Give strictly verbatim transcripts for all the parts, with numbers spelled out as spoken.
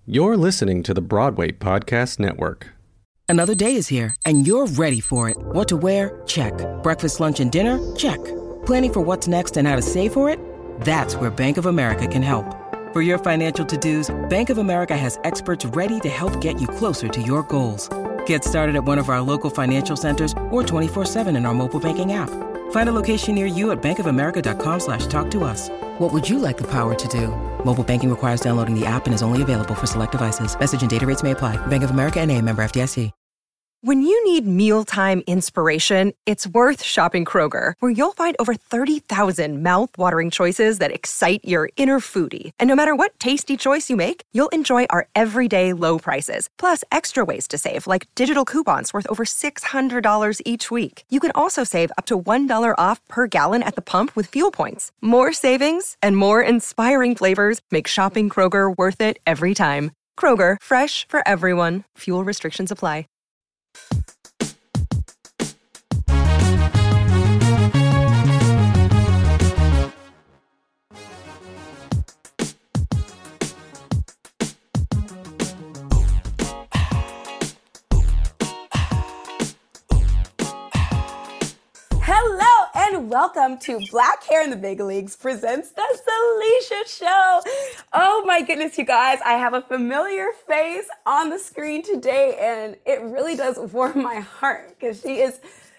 You're listening to the Broadway Podcast Network. Another day is here, and you're ready for it. What to wear? Check. Breakfast, lunch, and dinner? Check. Planning for what's next and how to save for it? That's where Bank of America can help. For your financial to-dos, Bank of America has experts ready to help get you closer to your goals. Get started at one of our local financial centers or twenty-four seven in our mobile banking app. Find a location near you at bankofamerica.com slash talk to us. What would you like the power to do? Mobile banking requires downloading the app and is only available for select devices. Message and data rates may apply. Bank of America N A, member F D I C. When you need mealtime inspiration, it's worth shopping Kroger, where you'll find over thirty thousand mouth-watering choices that excite your inner foodie. And no matter what tasty choice you make, you'll enjoy our everyday low prices, plus extra ways to save, like digital coupons worth over six hundred dollars each week. You can also save up to one dollar off per gallon at the pump with fuel points. More savings and more inspiring flavors make shopping Kroger worth it every time. Kroger, fresh for everyone. Fuel restrictions apply. Hello and welcome to Black Hair in the Big Leagues presents the Salisha Show. Oh my goodness, you guys, I have a familiar face on the screen today and it really does warm my heart because she is,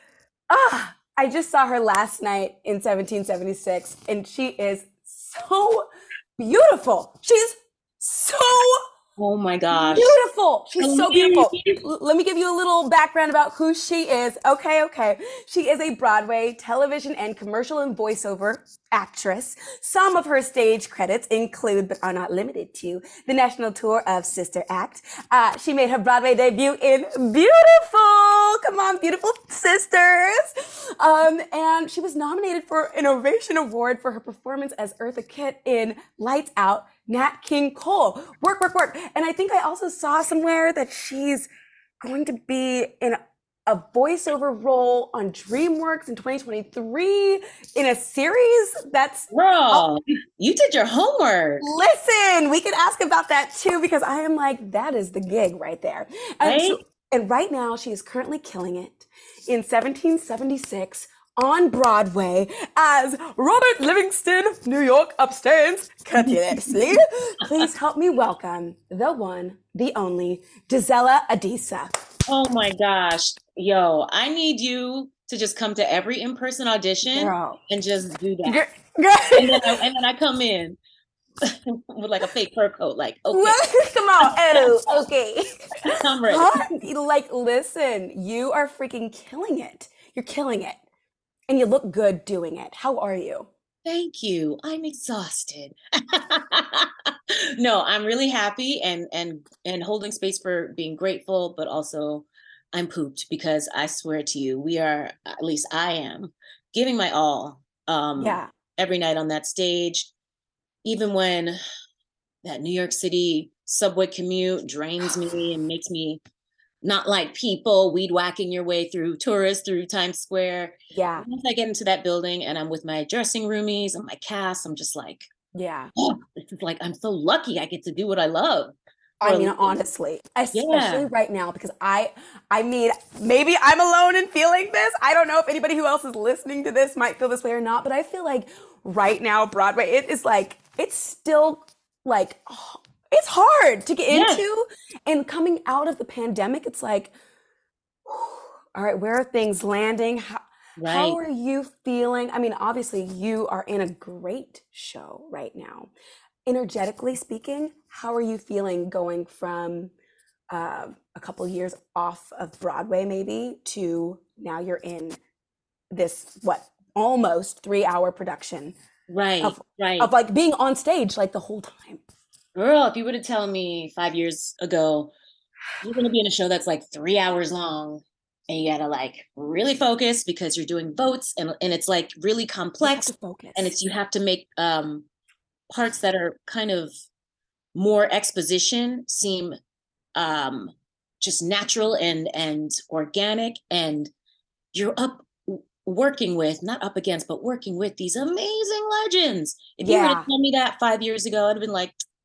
ah, I just saw her last night in seventeen seventy-six and she is so beautiful. She's so Oh my gosh. beautiful. She's so beautiful. L- let me give you a little background about who she is. Okay, okay. She is a Broadway, television, and commercial and voiceover actress. Some of her stage credits include, but are not limited to, the national tour of Sister Act. Uh, she made her Broadway debut in Beautiful. Come on, Beautiful Sisters. Um, and she was nominated for an Ovation Award for her performance as Eartha Kitt in Lights Out, Nat King Cole. Work, work, work. And I think I also saw somewhere that she's going to be in a voiceover role on DreamWorks in twenty twenty-three in a series that's... Girl, oh, you did your homework. Listen, we could ask about that too, because I am like, that is the gig right there. And, Right? so, and right now she is currently killing it in seventeen seventy-six on Broadway as Robert Livingston, New York upstairs. Continuously. Please help me welcome the one, the only, Gisela Adisa. Oh my gosh. Yo, I need you to just come to every in-person audition Girl. and just do that. Girl. And then, I, and then I come in with like a fake fur coat, like, okay, Come on. Oh, okay. I'm ready. Huh? Like, listen, you are freaking killing it. You're killing it. And you look good doing it. How are you? Thank you. I'm exhausted. No, I'm really happy and and and holding space for being grateful, but also I'm pooped because I swear to you, we are, at least I am, giving my all um Yeah. every night on that stage, even when that New York City subway commute drains me and makes me not like people, weed whacking your way through tourists through Times Square. Yeah. Once I get into that building and I'm with my dressing roomies and my cast, I'm just like, Yeah. oh, this is like, I'm so lucky I get to do what I love. I for a mean, living. honestly, especially Yeah. right now, because I, I mean, maybe I'm alone in feeling this. I don't know if anybody who else is listening to this might feel this way or not, but I feel like right now, Broadway, it is like, it's still like, oh, it's hard to get Yes. into. And coming out of the pandemic, it's like, all right, where are things landing? How, how Right. are you feeling? I mean, obviously, you are in a great show right now. Energetically speaking, how are you feeling going from uh, a couple years off of Broadway, maybe, to now you're in this, what, almost three hour production Right. of, Right. of like being on stage like the whole time? Girl, if you would have told me five years ago, you're going to be in a show that's like three hours long and you got to like really focus because you're doing votes and, and it's like really You have complex to focus. and it's, you have to make um, parts that are kind of more exposition seem um, just natural and, and organic. And you're up w- working with, not up against, but working with these amazing legends. If you were to Yeah. tell me that five years ago, I'd have been like,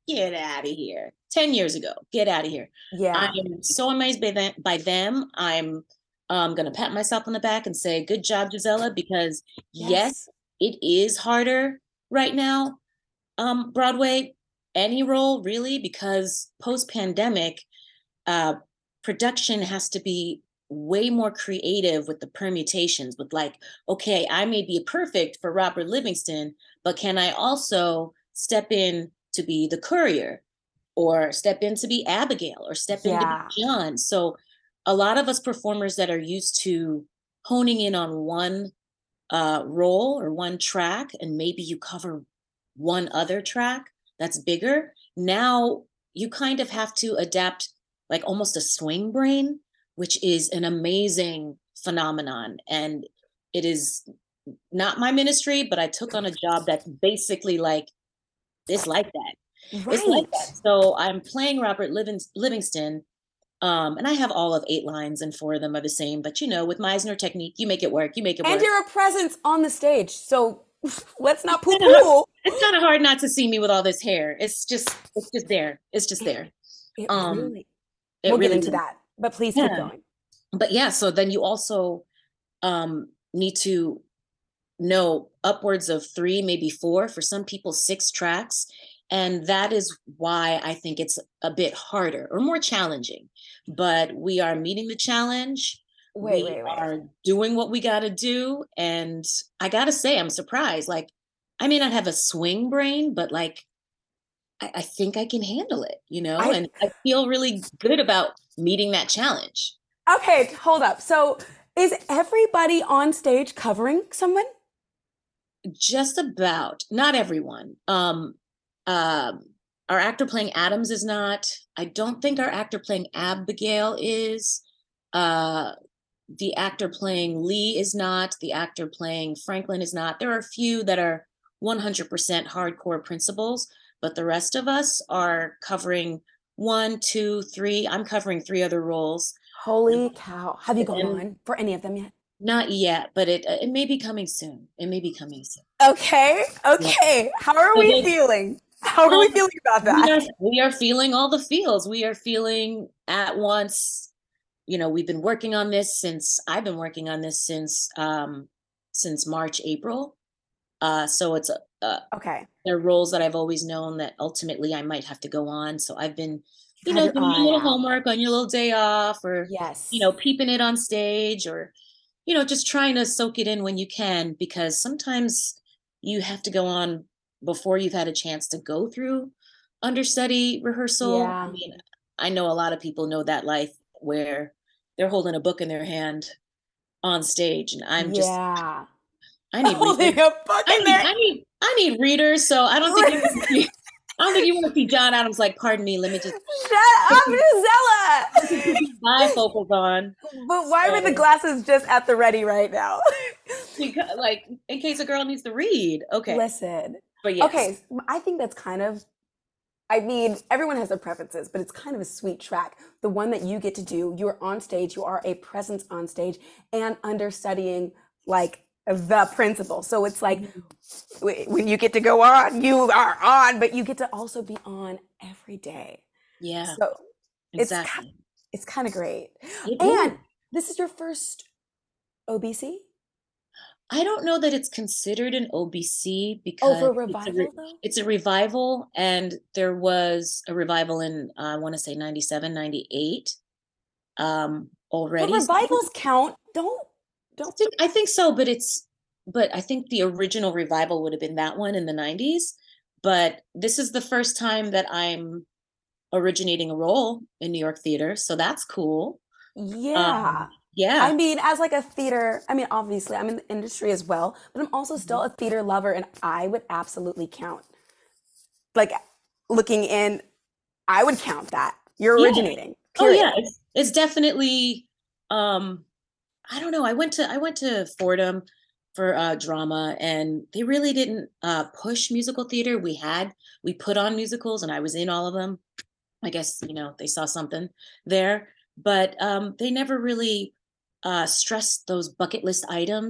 get out of here. ten years ago, get out of here. Yeah. I am so amazed by them. By them. I'm um, going to pat myself on the back and say, good job, Gisela, because yes, Yes. it is harder right now. Um, Broadway, any role really, because post-pandemic, uh, production has to be way more creative with the permutations, with like, okay, I may be perfect for Robert Livingston, but can I also step in to be the courier, or step in to be Abigail, or step in to Yeah. be John? So a lot of us performers that are used to honing in on one uh, role or one track, and maybe you cover one other track that's bigger, now you kind of have to adapt like almost a swing brain, which is an amazing phenomenon. And it is not my ministry, but I took on a job that's basically like, it's like that. It's like Right. that. So I'm playing Robert Living- Livingston, um, and I have all of eight lines, and four of them are the same. But you know, with Meisner technique, you make it work. You make it And work. you're a presence on the stage. So let's not poo It's kinda hard- poo. It's kind of hard not to see me with all this hair. It's just, it's just there. It's just there. It Um, really, It we'll really get into is. that, but please keep Yeah. going. But yeah, so then you also um, need to know upwards of three, maybe four, for some people, six tracks. And that is why I think it's a bit harder or more challenging. But we are meeting the challenge. Wait, we wait, wait. are doing what we got to do. And I got to say, I'm surprised. Like, I may not have a swing brain, but like, I, I think I can handle it, you know? I- and I feel really good about meeting that challenge. Okay, hold up. So is everybody on stage covering someone? Just about, not everyone. Um, um, our actor playing Adams is not. I don't think our actor playing Abigail is. Uh, the actor playing Lee is not. The actor playing Franklin is not. There are a few that are one hundred percent hardcore principals, but the rest of us are covering one, two, three. I'm covering three other roles. Holy cow. Have you gone And- on for any of them yet? Not yet, but it it may be coming soon. It may be coming soon. Okay, okay. How are So we then- feeling? How are we Um, feeling about We that? are, we are feeling all the feels. We are feeling at once, you know, we've been working on this since, I've been working on this since, um, since March, April. Uh, so it's, uh, Okay. they're roles that I've always known that ultimately I might have to go on. So I've been, you Have know, your doing a eye little out. homework on your little day off, or, Yes. you know, peeping it on stage, or, you know, just trying to soak it in when you can, because sometimes you have to go on before you've had a chance to go through understudy rehearsal. Yeah. I mean, I know a lot of people know that life where they're holding a book in their hand on stage, and I'm just, yeah. I need Holding readers. a book I in need, there. I need, I need readers. So I don't think you want to see, I don't think you want to see John Adams like, pardon me, let me just Shut up, Gisela. bifocals on, But why were the So- glasses just at the ready right now? because, like, in case a girl needs to read. Okay, Listen. but yes. Okay, I think that's kind of, I mean, everyone has their preferences, but it's kind of a sweet track. The one that you get to do, you're on stage, you are a presence on stage and understudying like the principal. So it's like w- when you get to go on, you are on, but you get to also be on every day. Yeah, So it's ki- exactly. it's kind of great. It And is. this is your first O B C? I don't know that it's considered an O B C Oh, because for it's a, revival re- though? it's a revival, and there was a revival in, uh, I want to say ninety-seven, ninety-eight um, But already. So I revivals count. Don't don't think, I think so, but it's, but I think the original revival would have been that one in the nineties. But this is the first time that I'm originating a role in New York theater, so that's cool. yeah. Um, yeah. I mean, as like a theater, I mean, obviously I'm in the industry as well, but I'm also still Mm-hmm. a theater lover and I would absolutely count. Like looking in, I would count that. You're Yeah. originating. Oh Period. yeah, it's it's definitely um I don't know. I went to I went to Fordham for uh drama, and they really didn't uh push musical theater. We had we put on musicals, and I was in all of them. I guess, you know, they saw something there, but um they never really uh stressed those bucket list items that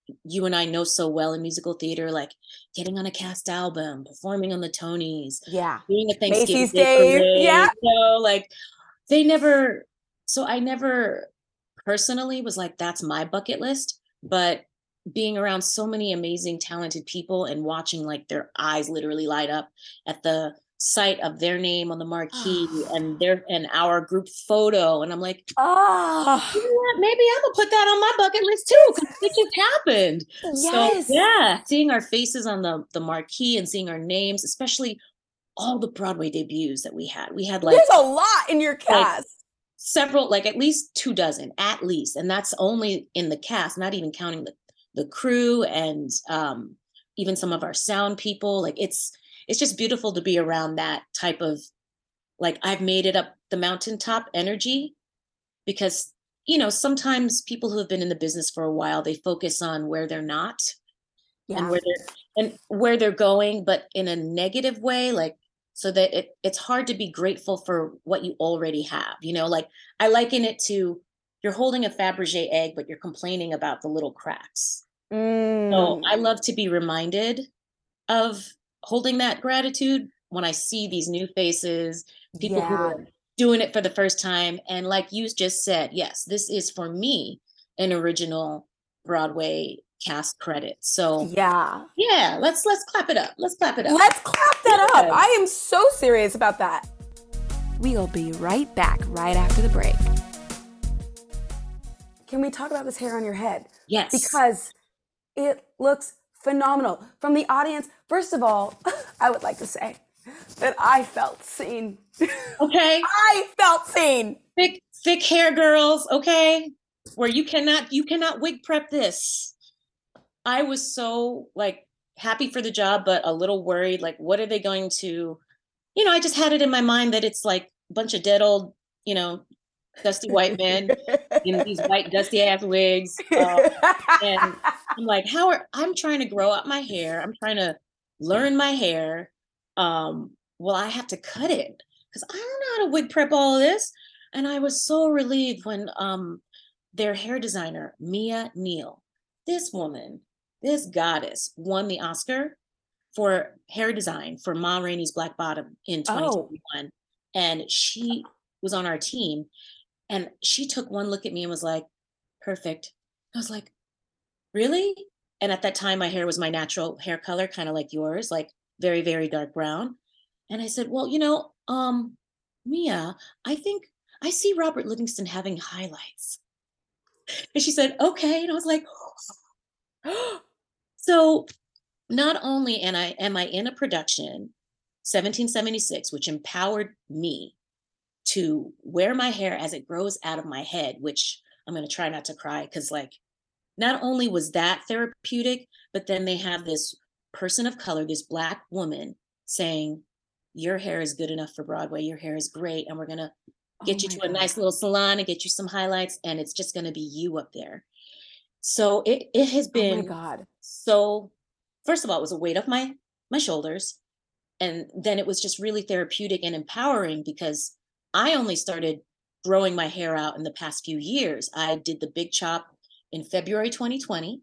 you and I know so well in musical theater, like getting on a cast album, performing on the Tonys, Yeah. doing a Thanksgiving Macy's Day Day. parade, Yeah. you know, like they never, so I never personally was like, that's my bucket list, but being around so many amazing, talented people and watching like their eyes literally light up at the sight of their name on the marquee and their and our group photo. And I'm like, oh, you know what? Maybe I'm gonna put that on my bucket list too, because it just happened. yes. So yeah, seeing our faces on the, the marquee and seeing our names, especially all the Broadway debuts that we had. We had like There's a lot in your cast. Like, several, like at least two dozen, at least. And that's only in the cast, not even counting the, the crew and um, even some of our sound people. Like it's it's just beautiful to be around that type of, like, I've made it up the mountaintop energy, because, you know, sometimes people who have been in the business for a while, they focus on where they're not Yeah. and where they're and where they're going, but in a negative way, like, so that it, it's hard to be grateful for what you already have. You know, like I liken it to, you're holding a Fabergé egg, but you're complaining about the little cracks. Mm. So I love to be reminded of holding that gratitude when I see these new faces, people who Yeah. are doing it for the first time. And like you just said, yes, this is for me an original Broadway cast credit. So Yeah. yeah, let's let's clap it up. Let's clap it up. Let's clap that Yeah. up. I am so serious about that. We'll be right back right after the break. Can we talk about this hair on your head? Yes. Because it looks phenomenal. From the audience, first of all, I would like to say that I felt seen. Okay. I felt seen. Thick, thick hair girls, okay? Where you cannot you cannot wig prep this. I was so like happy for the job, but a little worried, like, what are they going to, you know, I just had it in my mind that it's like a bunch of dead old, you know, dusty white men in these white dusty ass wigs. Uh, and I'm like, how are, I'm trying to grow out my hair. I'm trying to learn my hair. Um, well, I have to cut it because I don't know how to wig prep all of this. And I was so relieved when um, their hair designer, Mia Neal, this woman, this goddess, won the Oscar for hair design for Ma Rainey's Black Bottom in twenty twenty-one. Oh. And she was on our team. And she took one look at me and was like, perfect. I was like, really? And at that time, my hair was my natural hair color, kind of like yours, like very, very dark brown. And I said, well, you know, um, Mia, I think I see Robert Livingston having highlights. And she said, okay. And I was like, oh. So not only am I, am I in a production, seventeen seventy-six, which empowered me to wear my hair as it grows out of my head, which I'm going to try not to cry because, like, not only was that therapeutic, but then they have this person of color, this Black woman saying, your hair is good enough for Broadway. Your hair is great. And we're going to get oh you to God. a nice little salon and get you some highlights. And it's just going to be you up there. So it, it has been oh my God. so, first of all, it was a weight off my, my shoulders. And then it was just really therapeutic and empowering because I only started growing my hair out in the past few years. I did the big chop in February twenty twenty.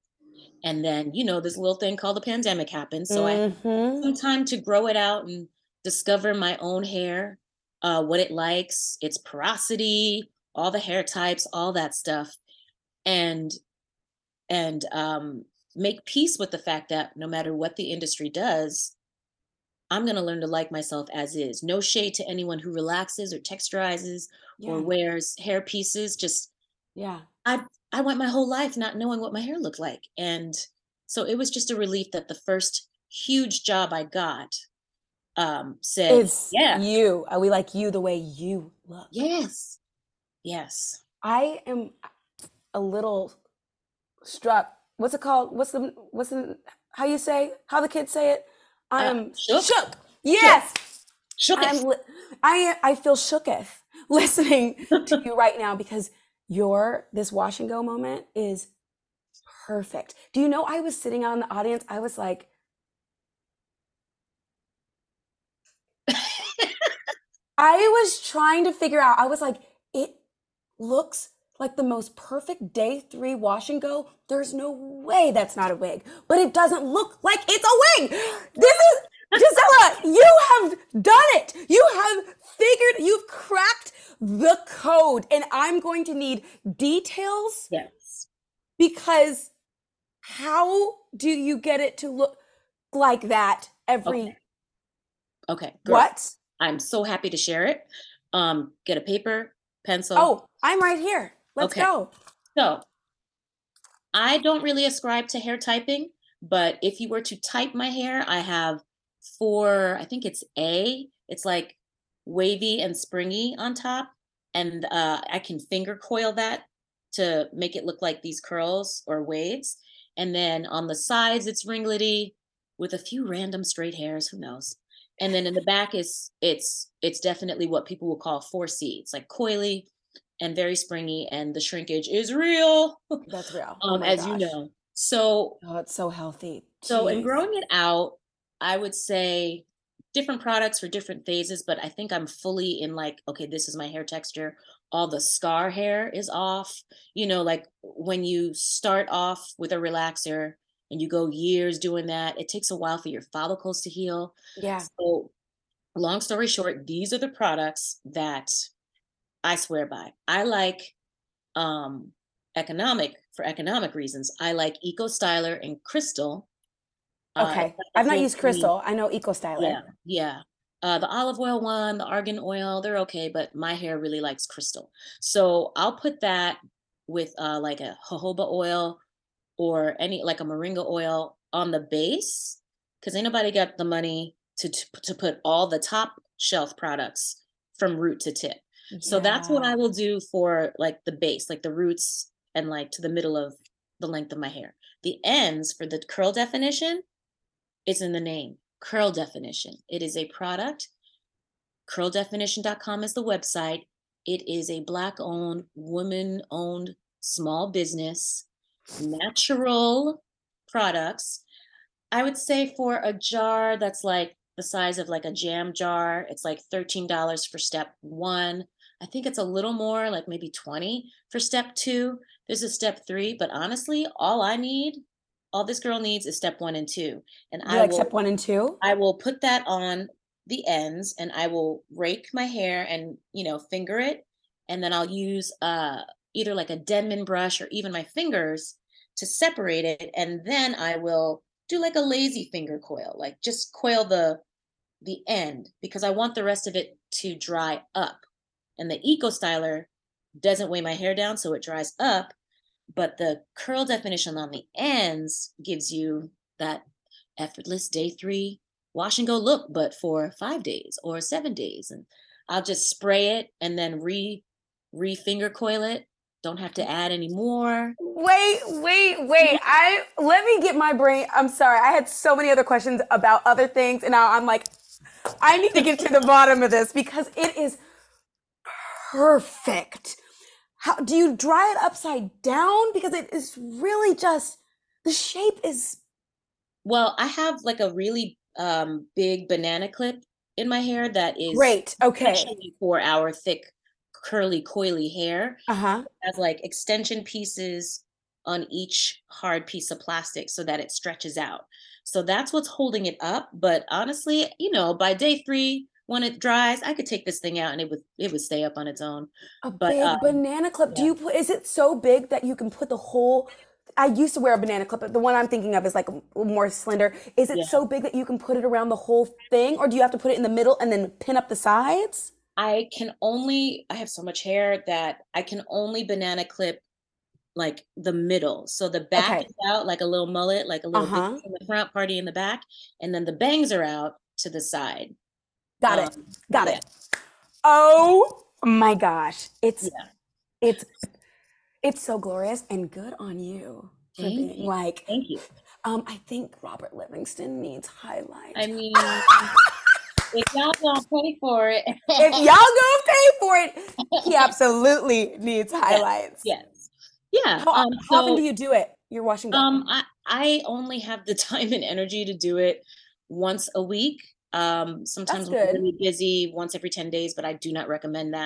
And then, you know, this little thing called the pandemic happened. So mm-hmm. I had some time to grow it out and discover my own hair, uh, what it likes, its porosity, all the hair types, all that stuff. And, and um, make peace with the fact that no matter what the industry does, I'm going to learn to like myself as is. No shade to anyone who relaxes or texturizes yeah. or wears hair pieces. Just, yeah, I I went my whole life not knowing what my hair looked like. And so it was just a relief that the first huge job I got um, said, it's yeah, you. We like you the way you look. Yes. Yes. I am a little struck. What's it called? What's the, what's the, how you say, how the kids say it? I am uh, shook. shook. Yes. Shook. I'm li- I I feel shooketh listening to you right now because your this wash and go moment is perfect. Do you know I was sitting out in the audience? I was like, I was trying to figure out. I was like, it looks like the most perfect day three wash and go. There's no way that's not a wig, but it doesn't look like it's a wig. This is, Gisela, you have done it. You have figured, you've cracked the code, and I'm going to need details. Yes. Because how do you get it to look like that every... Okay. Okay. Girl, what? I'm so happy to share it. Um, get a paper, pencil. Oh, I'm right here. Let's Okay. go. So I don't really ascribe to hair typing, but if you were to type my hair, I have four, I think it's A. It's like wavy and springy on top. And uh, I can finger coil that to make it look like these curls or waves. And then on the sides, it's ringlety with a few random straight hairs, who knows? And then in the back is it's it's definitely what people will call four C. It's like coily and very springy, and the shrinkage is real. That's real. um, Oh my as gosh. you know. So Oh, it's so healthy. so in Jeez. growing it out, I would say different products for different phases, but I think I'm fully in like, okay, this is my hair texture. All the scar hair is off. You know, like when you start off with a relaxer and you go years doing that, it takes a while for your follicles to heal. Yeah. So long story short, these are the products that I swear by. I like um economic for economic reasons. I like Eco Styler and Crystal. Uh, Okay. it's I've not like used the- Crystal. I know Eco Styler. Yeah, yeah. Uh, the olive oil one, the argan oil, they're okay, but my hair really likes Crystal. So I'll put that with uh, like a jojoba oil or any like a moringa oil on the base, because ain't nobody got the money to, to to put all the top shelf products from root to tip. So that's what Yeah. I will do for like the base, like the roots and like to the middle of the length of my hair. The ends for the curl definition, it's in the name, Curl Definition. It is a product. curl definition dot com is the website. It is a Black owned, woman owned small business, natural products. I would say for a jar that's like the size of like a jam jar, it's like thirteen dollars for step one. I think it's a little more, like maybe twenty for step two. There's a step three, but honestly, all I need, all this girl needs is step one and two. And You I like will step one and two? I will put that on the ends and I will rake my hair and, you know, finger it. And then I'll use uh, either like a Denman brush or even my fingers to separate it. And then I will do like a lazy finger coil, like just coil the the end because I want the rest of it to dry up. And the Eco Styler doesn't weigh my hair down, so it dries up. But the Curl Definition on the ends gives you that effortless day three wash and go look, but for five days or seven days. And I'll just spray it and then re re finger coil it. Don't have to add any more. Wait, wait, wait. I let me get my brain. I'm sorry. I had so many other questions about other things, and now I'm like, I need to get to the bottom of this because it is perfect. How do you dry it upside down? Because it is really just the shape is Well, I have like a really um, big banana clip in my hair that is great. Okay. actually for our thick, curly, coily hair. Uh-huh. It has like extension pieces on each hard piece of plastic so that it stretches out. So that's what's holding it up. But honestly, you know, by day three, when it dries, I could take this thing out and it would it would stay up on its own. A But, big um, banana clip. Do yeah. you put, is it so big that you can put the whole, I used to wear a banana clip, but the one I'm thinking of is like more slender. Is it Yeah. so big that you can put it around the whole thing, or do you have to put it in the middle and then pin up the sides? I can only, I have so much hair that I can only banana clip like the middle. So the back Okay. is out like a little mullet, like a little Uh-huh. bit in the front, party in the back, and then the bangs are out to the side. Got it. Um, Got yeah. it. Oh my gosh. It's Yeah. it's it's so glorious, and good on you for Thank being you. like, Thank you. um, I think Robert Livingston needs highlights. I mean, if y'all don't pay for it, If y'all gonna pay for it, he absolutely needs highlights. yes, yeah. How, Um, how often so, do you do it? You're washing up. um, I I only have the time and energy to do it once a week. Um, sometimes That's when I'm good. really busy, once every ten days, but I do not recommend that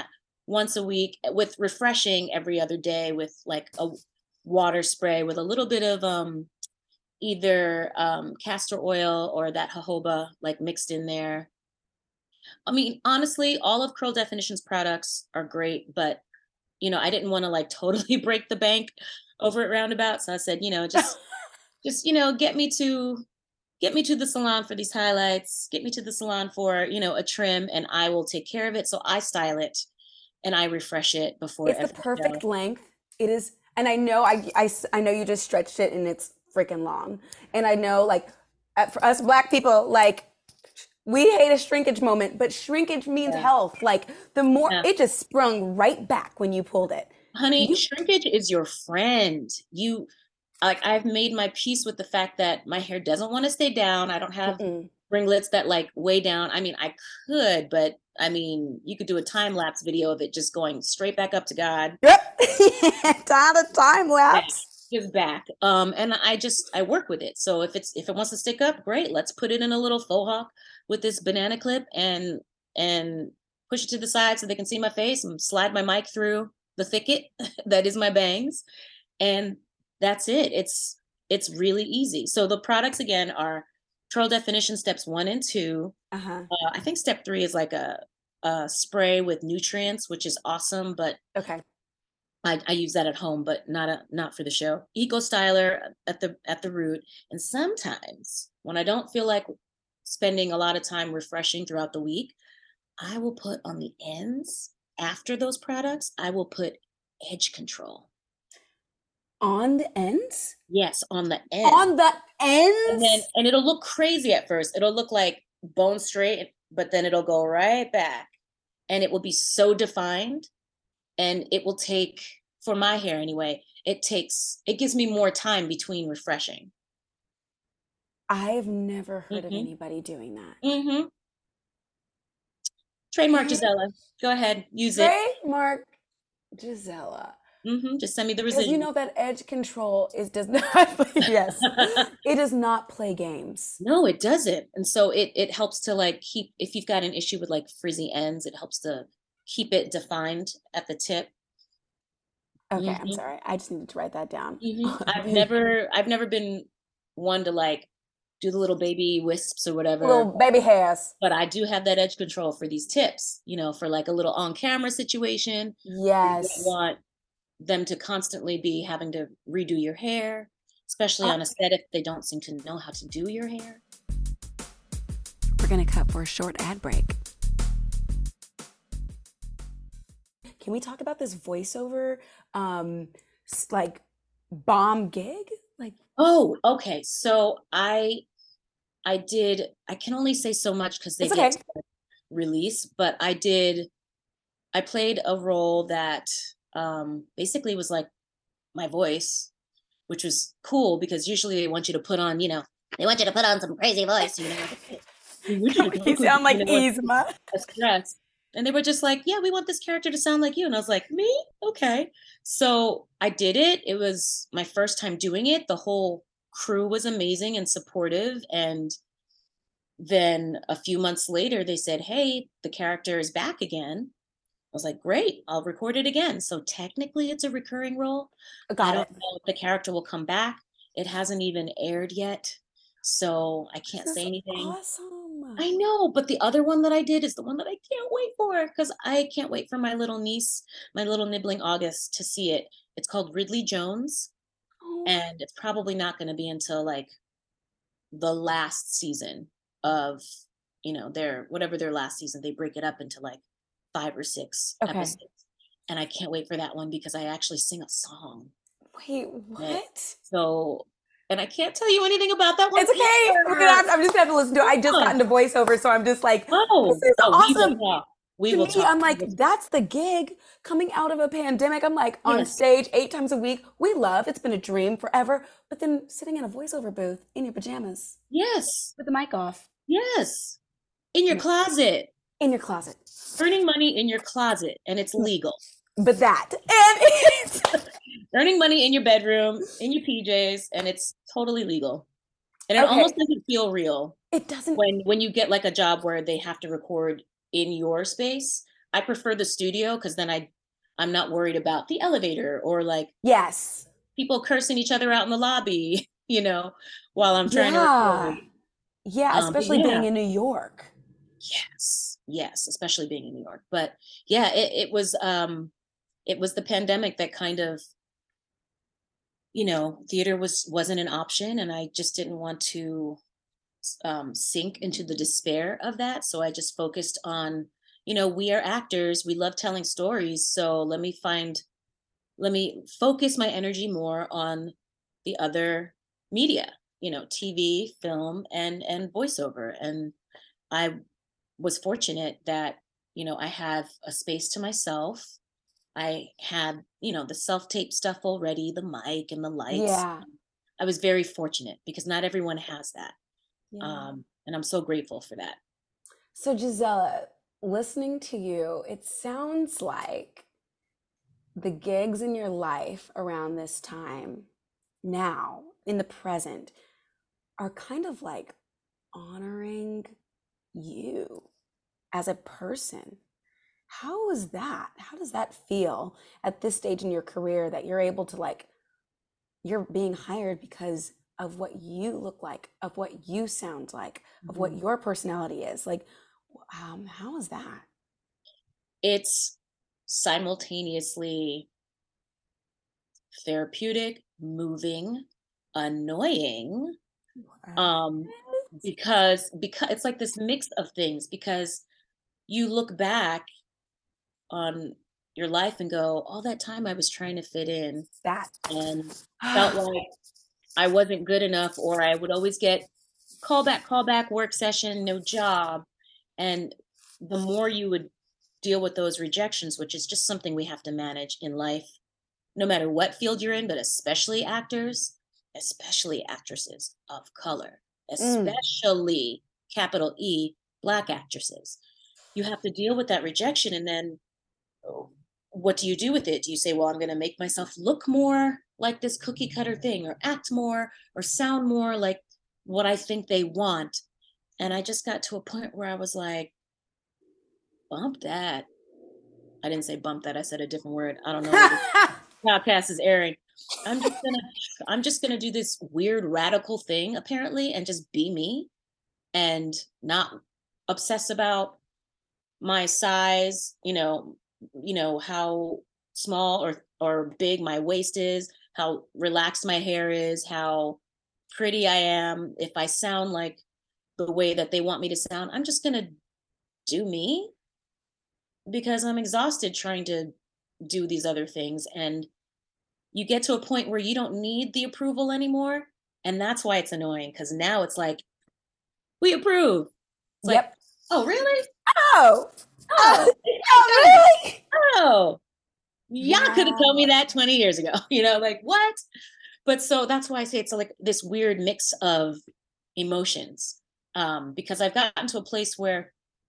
once a week with refreshing every other day with like a water spray with a little bit of um, either um, castor oil or that jojoba like mixed in there. I mean, honestly, all of Curl Definitions products are great, but you know, I didn't want to like totally break the bank over at Roundabout. So I said, you know, just, just, you know, get me to, get me to the salon for these highlights, get me to the salon for, you know, a trim, and I will take care of it. So I style it and I refresh it before. It's the perfect show. Length. It is. And I know, I, I, I know you just stretched it and it's freaking long. And I know like for us Black people, like we hate a shrinkage moment, but shrinkage means yeah. health. Like the more yeah. it just sprung right back when you pulled it. Honey, you, shrinkage is your friend. You like, I've made my peace with the fact that my hair doesn't want to stay down. I don't have mm-mm. ringlets that like way down. I mean, I could, but I mean, you could do a time lapse video of it just going straight back up to God. Yep. Time a time lapse. Give back. Um, and I just, I work with it. So if it's, if it wants to stick up, great. Let's put it in a little faux hawk with this banana clip and, and push it to the side so they can see my face and slide my mic through the thicket that is my bangs. And that's it. It's, it's really easy. So the products again are Curl Definition steps one and two. Uh-huh. Uh, I think step three is like a, a spray with nutrients, which is awesome, but okay. I, I use that at home, but not a, not for the show. Eco Styler at the at the root. And sometimes when I don't feel like spending a lot of time refreshing throughout the week, I will put on the ends after those products, I will put edge control. On the ends? Yes, on the ends. On the ends? And then and it'll look crazy at first. It'll look like bone straight, but then it'll go right back. And it will be so defined. And it will take, for my hair anyway, it takes, it gives me more time between refreshing. I've never heard mm-hmm. of anybody doing that. Mm-hmm. Trademark Gisela. Go ahead, use it. Trademark Gisela. Mm-hmm. Just send me the residual. Because you know that edge control is does not. Yes, it does not play games. No, it doesn't. And so it it helps to like keep. If you've got an issue with like frizzy ends, it helps to keep it defined at the tip. Okay, mm-hmm. I'm sorry. I just needed to write that down. Mm-hmm. I've never, I've never been one to like do the little baby wisps or whatever. Little baby hairs. But I do have that edge control for these tips, you know, for like a little on-camera situation. Yes. You don't want them to constantly be having to redo your hair, especially uh, on a set if they don't seem to know how to do your hair. We're going to cut for a short ad break. Can we talk about this voiceover, um, like bomb gig? Like, oh, okay. So I, I did. I can only say so much because they it's get okay. to release. But I did. I played a role that um, basically was like my voice, which was cool because usually they want you to put on, you know, they want you to put on some crazy voice. You know, you sound like you know, Yzma. Stress. And they were just like, yeah, we want this character to sound like you. And I was like, me? Okay. So I did it. It was my first time doing it. The whole crew was amazing and supportive. And then a few months later, they said, hey, the character is back again. I was like, great, I'll record it again. So technically it's a recurring role. Got I don't it. know if the character will come back. It hasn't even aired yet. So I can't this say anything. Awesome. I know, but the other one that I did is the one that I can't wait for because I can't wait for my little niece, my little nibbling August to see it. It's called Ridley Jones, oh. and it's probably not going to be until like the last season of, you know, their whatever their last season. They break it up into like five or six okay. episodes, and I can't wait for that one because I actually sing a song. Wait, what? And so. And I can't tell you anything about that one. It's okay. We're gonna have to, I'm just gonna have to listen to it. I just got into voiceover, so I'm just like, oh, this is oh, awesome. We will talk. We to will me, talk. I'm like, that's the gig coming out of a pandemic. I'm like on yes. stage eight times a week. We love. It's been a dream forever. But then sitting in a voiceover booth in your pajamas. Yes. With the mic off. Yes. In your closet. In your closet. Earning money in your closet, and it's legal. But that, and it's earning money in your bedroom, in your P Js, and it's totally legal. And it okay. almost doesn't feel real. It doesn't. When when you get like a job where they have to record in your space, I prefer the studio because then I, I'm not worried about the elevator or like Yes. people cursing each other out in the lobby, you know, while I'm trying to Yeah. record. Yeah, Um, but especially being yeah, in New York. yes, yes, especially being in New York. But yeah, it, it was um it was the pandemic that kind of, you know, theater was wasn't an option, and I just didn't want to um, sink into the despair of that. So I just focused on, you know, we are actors, we love telling stories. So let me find, let me focus my energy more on the other media, you know, T V, film, and and voiceover. And I was fortunate that, you know, I have a space to myself. I had, you know, the self-tape stuff already, the mic and the lights. Yeah. I was very fortunate because not everyone has that. Yeah. Um, and I'm so grateful for that. So Gisela, listening to you, it sounds like the gigs in your life around this time now in the present are kind of like honoring you as a person. How is that? How does that feel at this stage in your career that you're able to like, you're being hired because of what you look like, of what you sound like, of what Mhm. your personality is? Like, um, how is that? It's simultaneously therapeutic, moving, annoying, um, because because it's like this mix of things because you look back on your life and go, all that time I was trying to fit in That. and felt like I wasn't good enough, or I would always get call back, call back, work session, no job. And the more you would deal with those rejections, which is just something we have to manage in life, no matter what field you're in, but especially actors, especially actresses of color, Mm. especially capital E, Black actresses. You have to deal with that rejection. And then oh, what do you do with it? Do you say, well, I'm going to make myself look more like this cookie cutter thing, or act more, or sound more like what I think they want? And I just got to a point where I was like, bump that. I didn't say bump that. I said a different word. I don't know where this podcast is airing. I'm just gonna I'm just gonna do this weird radical thing apparently and just be me and not obsess about my size, you know, you know, how small or or big my waist is, how relaxed my hair is, how pretty I am, if I sound like the way that they want me to sound. I'm just gonna do me because I'm exhausted trying to do these other things. And you get to a point where you don't need the approval anymore. And that's why it's annoying because now it's like, we approve. It's like, Yep. oh, really? Oh. Oh, Oh, really? oh, y'all could have told me Yeah. that twenty years ago, you know, like what? But so that's why I say it's like this weird mix of emotions. Um, because I've gotten to a place where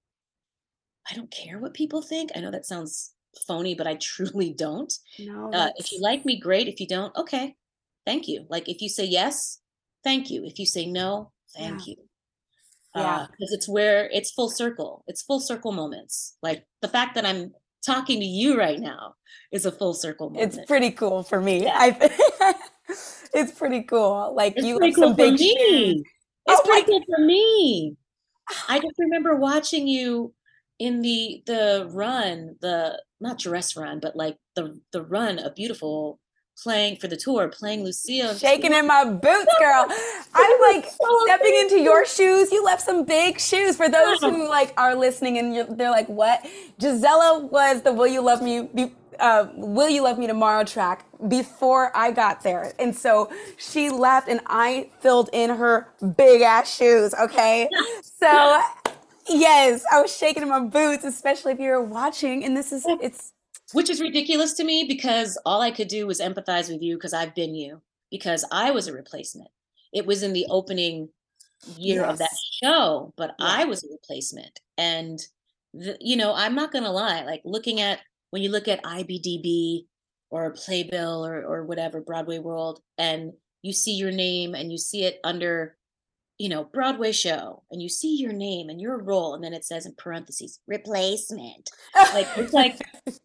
I don't care what people think. I know that sounds phony, but I truly don't. No, Uh, if you that's like me, great. If you don't, okay, thank you. Like if you say yes, thank you. If you say no, yeah. thank you. Yeah. Uh, because it's where it's full circle. It's full circle moments. Like the fact that I'm talking to you right now is a full circle It's moment. pretty cool for me. Yeah, I it's pretty cool. Like it's you pretty left some cool for big shoes. me. It's Oh pretty my cool for me. I just remember watching you in the the run, the not dress run, but like the the run of Beautiful, playing for the tour, playing Lucille. I'm just shaking like, in my boots, girl. I'm it like was stepping into so your shoes. You left some big shoes for those amazing. who like are listening and you're, they're like, "What?" Gisela was the "Will You Love Me?" Be, uh, "Will You Love Me Tomorrow" track before I got there, and so she left, and I filled in her big ass shoes. Okay, so yes, I was shaking in my boots, especially if you're watching. And this is it's Which is ridiculous to me because all I could do was empathize with you because I've been you, because I was a replacement. It was in the opening year of that yes, show, but yeah, I was a replacement. And, the, you know, I'm not going to lie, like looking at, when you look at I B D B or Playbill or, or whatever, Broadway World, and you see your name and you see it under you know, Broadway show, and you see your name and your role, and then it says in parentheses, replacement. Like, it's like,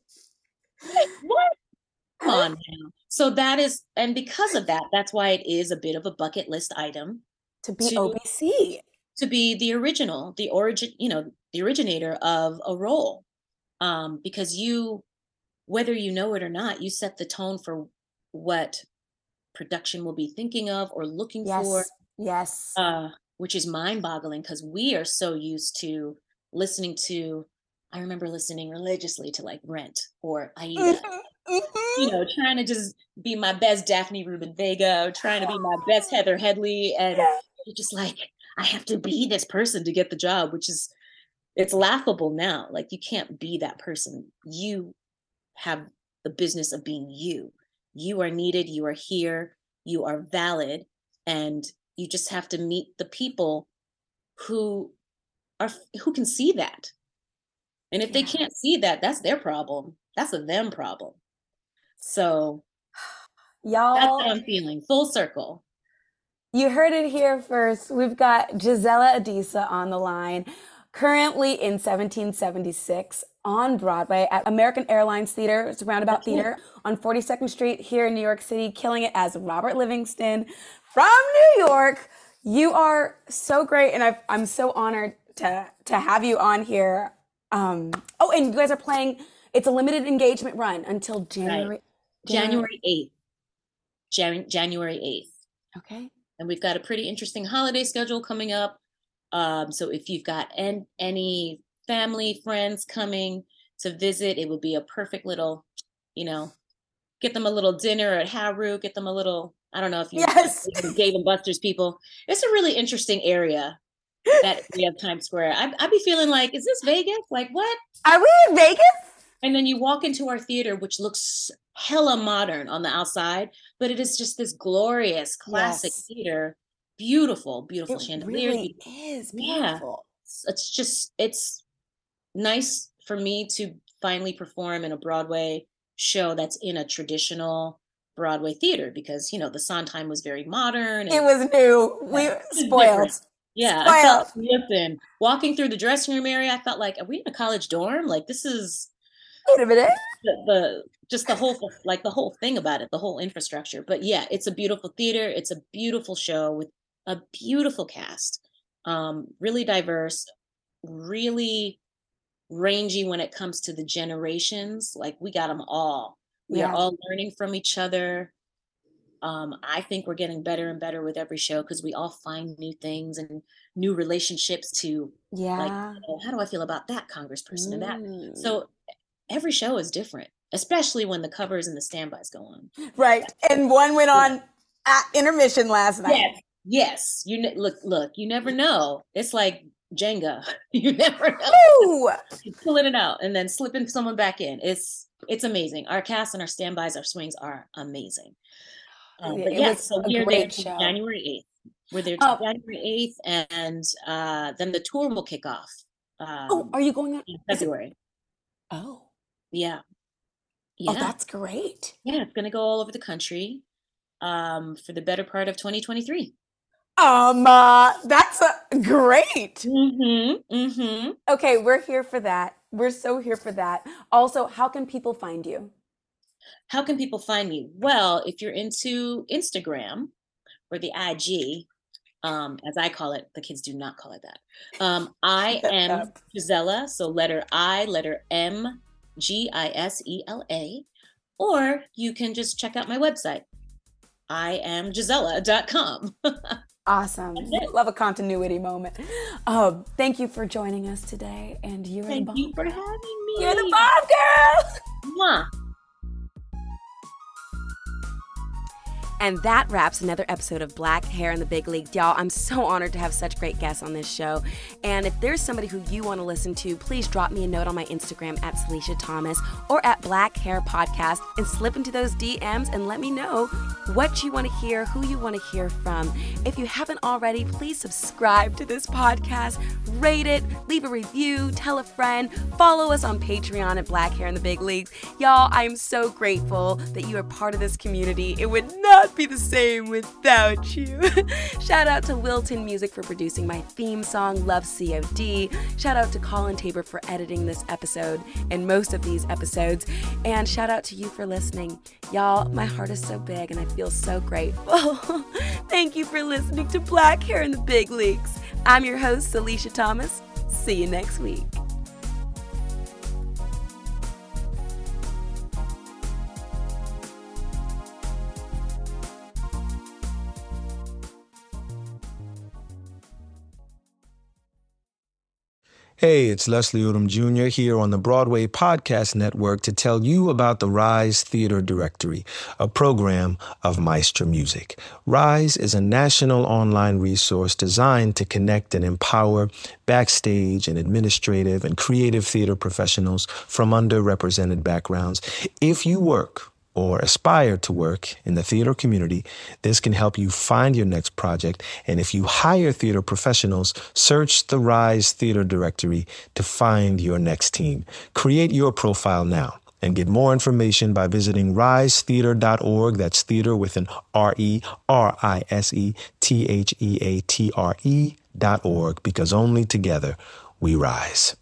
what? Come on now. So that is, and because of that, that's why it is a bit of a bucket list item. To be to, O B C. To be the original, the origin, you know, the originator of a role. Um, because you, whether you know it or not, you set the tone for what production will be thinking of or looking yes. for. Yes. Uh, which is mind-boggling because we are so used to listening to, I remember listening religiously to like Rent or Aida. Mm-hmm. Mm-hmm. You know, trying to just be my best Daphne Rubin Vega, trying to be my best Heather Headley. And yeah. You're just like, I have to be this person to get the job, which is, it's laughable now. Like, you can't be that person. You have the business of being you. You are needed. You are here. You are valid. And you just have to meet the people who are, who can see that. And if yeah. they can't see that, that's their problem. That's a them problem. So y'all, that's what I'm feeling. Full circle. You heard it here first. We've got Gisela Adisa on the line, currently in seventeen seventy-six on Broadway at American Airlines Theater. It's a roundabout theater on forty-second Street here in New York City, killing it as Robert Livingston from New York. You are so great, and I've, I'm so honored to to have you on here. Um, oh, and you guys are playing, it's a limited engagement run until January. Right. January eighth. Jan- January eighth. Okay. And we've got a pretty interesting holiday schedule coming up. Um, so if you've got en- any family, friends coming to visit, it would be a perfect little, you know, get them a little dinner at Haru, get them a little, I don't know if you yes. Dave and Buster's people. It's a really interesting area, that area of Times Square. I, I'd be feeling like, is this Vegas? Like, what? Are we in Vegas? And then you walk into our theater, which looks hella modern on the outside, but it is just this glorious classic yes. theater. Beautiful, beautiful it chandeliers. It really is beautiful. Yeah. It's just, it's nice for me to finally perform in a Broadway show that's in a traditional Broadway theater because, you know, the Sondheim was very modern. And it was new. We yeah, spoiled. Yeah. Spoiled. I felt, listen, walking through the dressing room area, I felt like, are we in a college dorm? Like, this is, wait a minute. The, the just the whole like the whole thing about it, the whole infrastructure. But yeah, it's a beautiful theater. It's a beautiful show with a beautiful cast, um, really diverse, really rangy when it comes to the generations. Like, we got them all. We yeah. are all learning from each other. Um, I think we're getting better and better with every show because we all find new things and new relationships to yeah. like, oh, how do I feel about that congressperson mm. and that? So every show is different, especially when the covers and the standbys go on. Right. And one went on yeah. at intermission last night. Yes. Yes. You ne- look, look, you never know. It's like Jenga. You never know. You're pulling it out and then slipping someone back in. It's, it's amazing. Our cast and our standbys, our swings are amazing. Um, but yes, yeah, so we're there January eighth. We're there oh. January eighth, and uh, then the tour will kick off. Um, oh, are you going on in February? Oh. Yeah. yeah. Oh, that's great. Yeah, it's going to go all over the country um, for the better part of twenty twenty-three. Um, uh, that's uh, great. Mm-hmm, mm-hmm. Okay, we're here for that. We're so here for that. Also, how can people find you? How can people find me? Well, if you're into Instagram or the I G, um, as I call it, the kids do not call it that. Um, I am Gisela, so letter I, letter M, G I S E L A, or you can just check out my website, I am Gisela dot com. Awesome. Love a continuity moment. Um, thank you for joining us today. And you're thank the bomb. Thank you for having me. You're the bomb girl. Mwah. And that wraps another episode of Black Hair in the Big Leagues. Y'all, I'm so honored to have such great guests on this show. And if there's somebody who you want to listen to, please drop me a note on my Instagram at Celicia Thomas or at Black Hair Podcast and slip into those D Ms and let me know what you want to hear, who you want to hear from. If you haven't already, please subscribe to this podcast, rate it, leave a review, tell a friend, follow us on Patreon at Black Hair in the Big Leagues. Y'all, I am so grateful that you are part of this community. It would not not be the same without you. Shout out to Wilton Music for producing my theme song, Love C O D. Shout out to Colin Tabor for editing this episode and most of these episodes. And shout out to you for listening. Y'all, my heart is so big and I feel so grateful. Thank you for listening to Black Hair in the Big Leagues. I'm your host, Alicia Thomas. See you next week. Hey, it's Leslie Odom Junior here on the Broadway Podcast Network to tell you about the Rise Theater Directory, a program of Maestra Music. Rise is a national online resource designed to connect and empower backstage and administrative and creative theater professionals from underrepresented backgrounds. If you work or aspire to work in the theater community, this can help you find your next project. And if you hire theater professionals, search the Rise Theater Directory to find your next team. Create your profile now and get more information by visiting rise theater dot org. That's theater with an R E R I S E T H E A T R E dot org, because only together we rise.